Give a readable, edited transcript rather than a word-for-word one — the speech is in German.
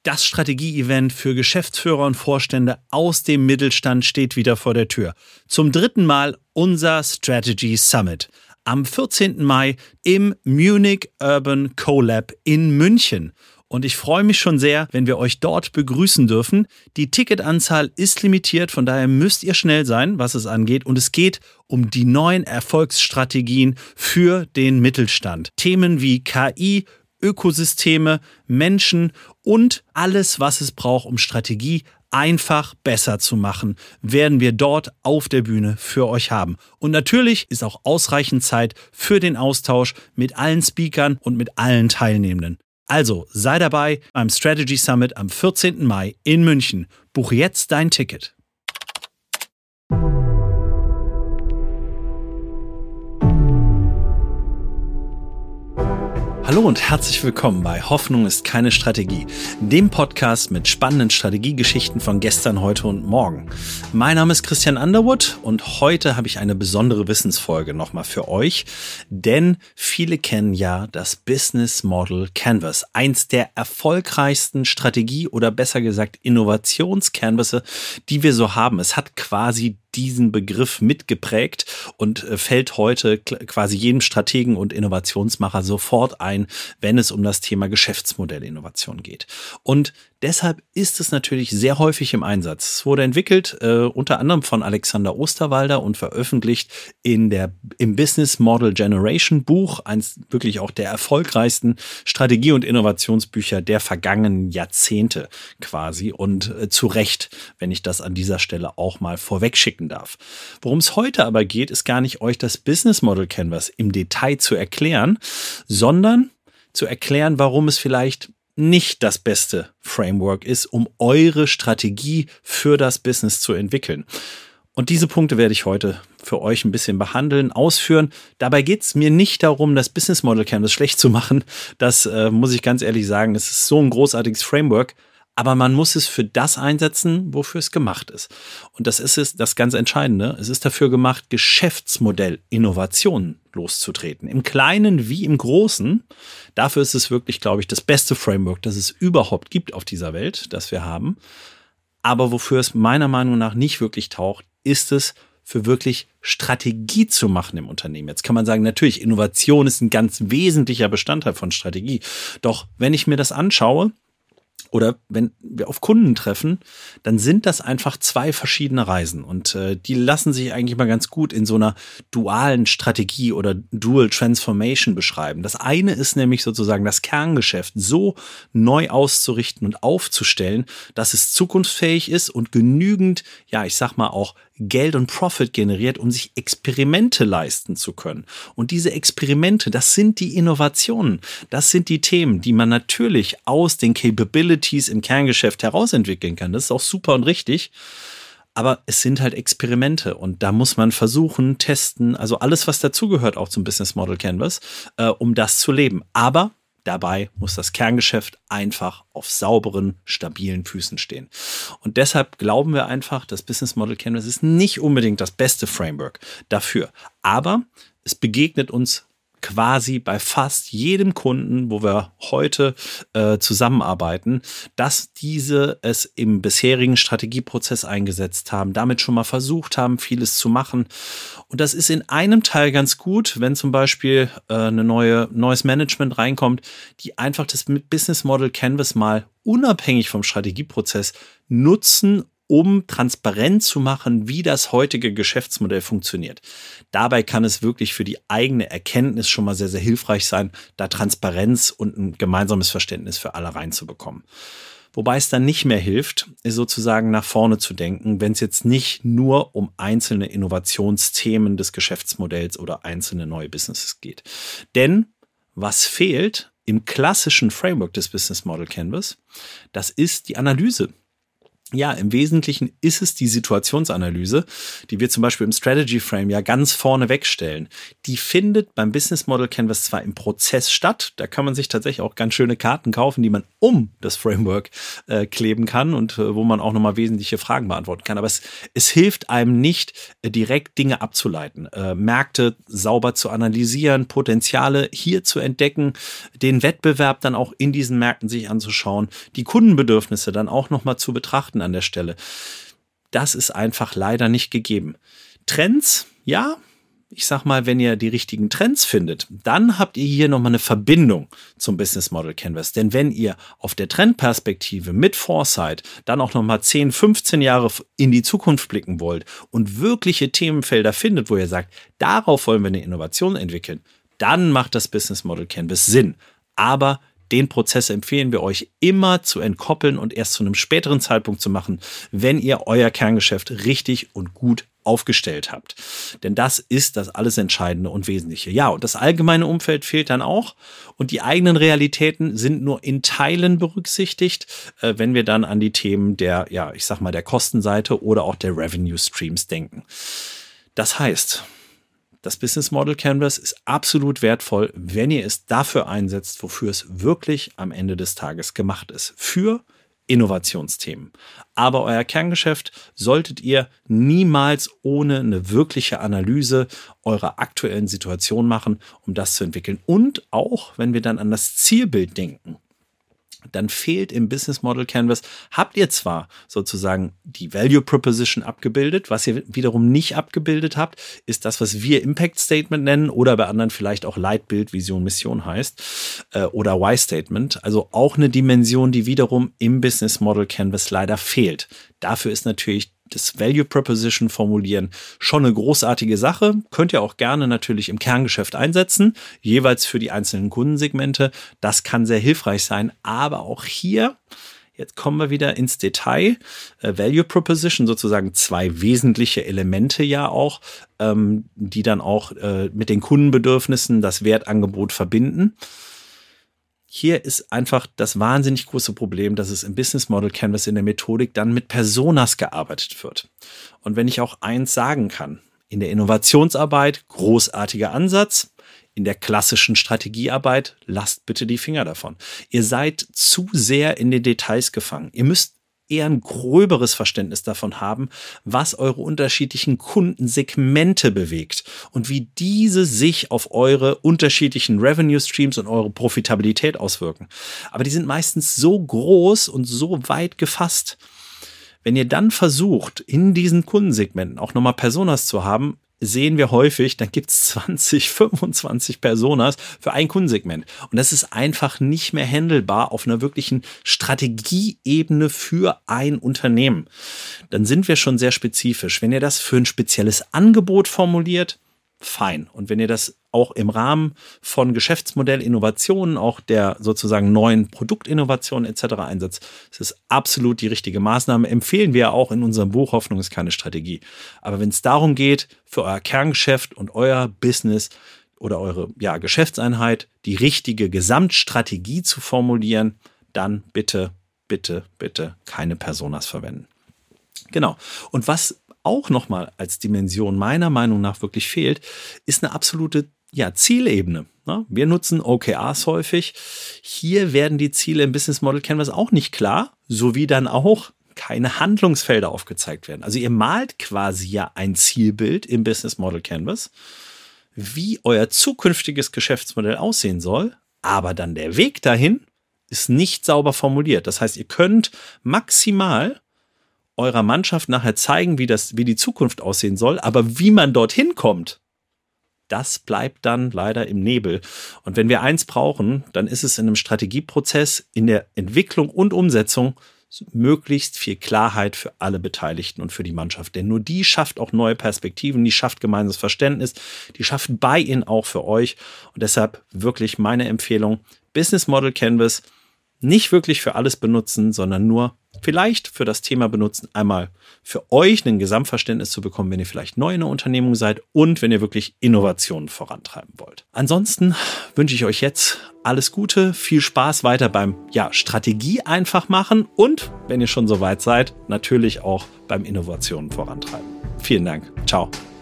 Das Strategie-Event für Geschäftsführer und Vorstände aus dem Mittelstand steht wieder vor der Tür. Zum 3. Mal unser Strategy Summit. Am 14. Mai im Munich Urban CoLab in München. Und ich freue mich schon sehr, wenn wir euch dort begrüßen dürfen. Die Ticketanzahl ist limitiert, von daher müsst ihr schnell sein, was es angeht. Und es geht um die neuen Erfolgsstrategien für den Mittelstand. Themen wie KI, Ökosysteme, Menschen und alles, was es braucht, um Strategie einfach besser zu machen, werden wir dort auf der Bühne für euch haben. Und natürlich ist auch ausreichend Zeit für den Austausch mit allen Speakern und mit allen Teilnehmenden. Also sei dabei beim Strategy Summit am 14. Mai in München. Buche jetzt dein Ticket. Hallo und herzlich willkommen bei Hoffnung ist keine Strategie, dem Podcast mit spannenden Strategiegeschichten von gestern, heute und morgen. Mein Name ist Christian Underwood und heute habe ich eine besondere Wissensfolge nochmal für euch, denn viele kennen ja das Business Model Canvas, eins der erfolgreichsten Strategie- oder besser gesagt Innovationscanvasse, die wir so haben. Es hat quasi diesen Begriff mitgeprägt und fällt heute quasi jedem Strategen und Innovationsmacher sofort ein, wenn es um das Thema Geschäftsmodellinnovation geht. Und deshalb ist es natürlich sehr häufig im Einsatz. Es wurde entwickelt unter anderem von Alexander Osterwalder und veröffentlicht im Business Model Generation Buch, eins wirklich auch der erfolgreichsten Strategie- und Innovationsbücher der vergangenen Jahrzehnte quasi und zu Recht, wenn ich das an dieser Stelle auch mal vorwegschicken darf. Worum es heute aber geht, ist gar nicht euch das Business Model Canvas im Detail zu erklären, sondern zu erklären, warum es vielleicht nicht das beste Framework ist, um eure Strategie für das Business zu entwickeln. Und diese Punkte werde ich heute für euch ein bisschen behandeln, ausführen. Dabei geht es mir nicht darum, das Business Model Canvas schlecht zu machen. Das muss ich ganz ehrlich sagen. Es ist so ein großartiges Framework. Aber man muss es für das einsetzen, wofür es gemacht ist. Und das ist es, das ganz Entscheidende. Es ist dafür gemacht, Geschäftsmodell-Innovationen loszutreten. Im Kleinen wie im Großen. Dafür ist es wirklich, glaube ich, das beste Framework, das es überhaupt gibt auf dieser Welt, das wir haben. Aber wofür es meiner Meinung nach nicht wirklich taucht, ist es, für wirklich Strategie zu machen im Unternehmen. Jetzt kann man sagen, natürlich, Innovation ist ein ganz wesentlicher Bestandteil von Strategie. Doch wenn ich mir das anschaue, oder wenn wir auf Kunden treffen, dann sind das einfach zwei verschiedene Reisen. Und die lassen sich eigentlich mal ganz gut in so einer dualen Strategie oder Dual Transformation beschreiben. Das eine ist nämlich sozusagen das Kerngeschäft so neu auszurichten und aufzustellen, dass es zukunftsfähig ist und genügend, ja, ich sag mal auch Geld und Profit generiert, um sich Experimente leisten zu können. Und diese Experimente, das sind die Innovationen. Das sind die Themen, die man natürlich aus den Capabilities im Kerngeschäft herausentwickeln kann. Das ist auch super und richtig. Aber es sind halt Experimente und da muss man versuchen, testen, also alles, was dazugehört, auch zum Business Model Canvas, um das zu leben. Aber dabei muss das Kerngeschäft einfach auf sauberen, stabilen Füßen stehen. Und deshalb glauben wir einfach, das Business Model Canvas ist nicht unbedingt das beste Framework dafür. Aber es begegnet uns quasi bei fast jedem Kunden, wo wir heute zusammenarbeiten, dass diese es im bisherigen Strategieprozess eingesetzt haben, damit schon mal versucht haben, vieles zu machen. Und das ist in einem Teil ganz gut, wenn zum Beispiel neues Management reinkommt, die einfach das Business Model Canvas mal unabhängig vom Strategieprozess nutzen, um transparent zu machen, wie das heutige Geschäftsmodell funktioniert. Dabei kann es wirklich für die eigene Erkenntnis schon mal sehr, sehr hilfreich sein, da Transparenz und ein gemeinsames Verständnis für alle reinzubekommen. Wobei es dann nicht mehr hilft, ist sozusagen nach vorne zu denken, wenn es jetzt nicht nur um einzelne Innovationsthemen des Geschäftsmodells oder einzelne neue Businesses geht. Denn was fehlt im klassischen Framework des Business Model Canvas, das ist die Analyse. Ja, im Wesentlichen ist es die Situationsanalyse, die wir zum Beispiel im Strategy Frame ja ganz vorne wegstellen. Die findet beim Business Model Canvas zwar im Prozess statt, da kann man sich tatsächlich auch ganz schöne Karten kaufen, die man um das Framework kleben kann und wo man auch nochmal wesentliche Fragen beantworten kann. Aber es hilft einem nicht, direkt Dinge abzuleiten, Märkte sauber zu analysieren, Potenziale hier zu entdecken, den Wettbewerb dann auch in diesen Märkten sich anzuschauen, die Kundenbedürfnisse dann auch nochmal zu betrachten an der Stelle. Das ist einfach leider nicht gegeben. Trends, ja, ich sag mal, wenn ihr die richtigen Trends findet, dann habt ihr hier nochmal eine Verbindung zum Business Model Canvas. Denn wenn ihr auf der Trendperspektive mit Foresight dann auch nochmal 10, 15 Jahre in die Zukunft blicken wollt und wirkliche Themenfelder findet, wo ihr sagt, darauf wollen wir eine Innovation entwickeln, dann macht das Business Model Canvas Sinn. Aber den Prozess empfehlen wir euch immer zu entkoppeln und erst zu einem späteren Zeitpunkt zu machen, wenn ihr euer Kerngeschäft richtig und gut aufgestellt habt. Denn das ist das alles Entscheidende und Wesentliche. Ja, und das allgemeine Umfeld fehlt dann auch und die eigenen Realitäten sind nur in Teilen berücksichtigt, wenn wir dann an die Themen der, ja, ich sag mal, der Kostenseite oder auch der Revenue Streams denken. Das heißt, das Business Model Canvas ist absolut wertvoll, wenn ihr es dafür einsetzt, wofür es wirklich am Ende des Tages gemacht ist. Für Innovationsthemen. Aber euer Kerngeschäft solltet ihr niemals ohne eine wirkliche Analyse eurer aktuellen Situation machen, um das zu entwickeln. Und auch, wenn wir dann an das Zielbild denken, dann fehlt im Business Model Canvas, habt ihr zwar sozusagen die Value Proposition abgebildet, was ihr wiederum nicht abgebildet habt, ist das, was wir Impact Statement nennen oder bei anderen vielleicht auch Leitbild, Vision, Mission heißt oder Why Statement. Also auch eine Dimension, die wiederum im Business Model Canvas leider fehlt. Dafür ist natürlich das Value Proposition formulieren schon eine großartige Sache. Könnt ihr auch gerne natürlich im Kerngeschäft einsetzen, jeweils für die einzelnen Kundensegmente. Das kann sehr hilfreich sein, aber auch hier, jetzt kommen wir wieder ins Detail, Value Proposition, sozusagen zwei wesentliche Elemente ja auch, die dann auch mit den Kundenbedürfnissen das Wertangebot verbinden. Hier ist einfach das wahnsinnig große Problem, dass es im Business Model Canvas in der Methodik dann mit Personas gearbeitet wird. Und wenn ich auch eins sagen kann, in der Innovationsarbeit großartiger Ansatz, in der klassischen Strategiearbeit lasst bitte die Finger davon. Ihr seid zu sehr in den Details gefangen. Ihr müsst eher ein gröberes Verständnis davon haben, was eure unterschiedlichen Kundensegmente bewegt und wie diese sich auf eure unterschiedlichen Revenue Streams und eure Profitabilität auswirken. Aber die sind meistens so groß und so weit gefasst. Wenn ihr dann versucht, in diesen Kundensegmenten auch nochmal Personas zu haben, sehen wir häufig, dann gibt es 20, 25 Personas für ein Kundensegment. Und das ist einfach nicht mehr handelbar auf einer wirklichen Strategieebene für ein Unternehmen. Dann sind wir schon sehr spezifisch. Wenn ihr das für ein spezielles Angebot formuliert, fein. Und wenn ihr das auch im Rahmen von Geschäftsmodellinnovationen, auch der sozusagen neuen Produktinnovationen etc. einsetzt, ist es absolut die richtige Maßnahme. Empfehlen wir auch in unserem Buch Hoffnung ist keine Strategie. Aber wenn es darum geht, für euer Kerngeschäft und euer Business oder eure Geschäftseinheit die richtige Gesamtstrategie zu formulieren, dann bitte, bitte, bitte keine Personas verwenden. Genau. Und was auch nochmal als Dimension meiner Meinung nach wirklich fehlt, ist eine absolute Zielebene. Wir nutzen OKRs häufig. Hier werden die Ziele im Business Model Canvas auch nicht klar, sowie dann auch keine Handlungsfelder aufgezeigt werden. Also ihr malt quasi ja ein Zielbild im Business Model Canvas, wie euer zukünftiges Geschäftsmodell aussehen soll, aber dann der Weg dahin ist nicht sauber formuliert. Das heißt, ihr könnt maximal eurer Mannschaft nachher zeigen, wie die Zukunft aussehen soll, aber wie man dorthin kommt, das bleibt dann leider im Nebel. Und wenn wir eins brauchen, dann ist es in einem Strategieprozess, in der Entwicklung und Umsetzung möglichst viel Klarheit für alle Beteiligten und für die Mannschaft. Denn nur die schafft auch neue Perspektiven, die schafft gemeinsames Verständnis, die schafft Buy-in auch für euch. Und deshalb wirklich meine Empfehlung, Business Model Canvas nicht wirklich für alles benutzen, sondern nur vielleicht für das Thema benutzen, einmal für euch ein Gesamtverständnis zu bekommen, wenn ihr vielleicht neu in der Unternehmung seid und wenn ihr wirklich Innovationen vorantreiben wollt. Ansonsten wünsche ich euch jetzt alles Gute, viel Spaß weiter beim Strategie einfach machen und, wenn ihr schon soweit seid, natürlich auch beim Innovationen vorantreiben. Vielen Dank. Ciao.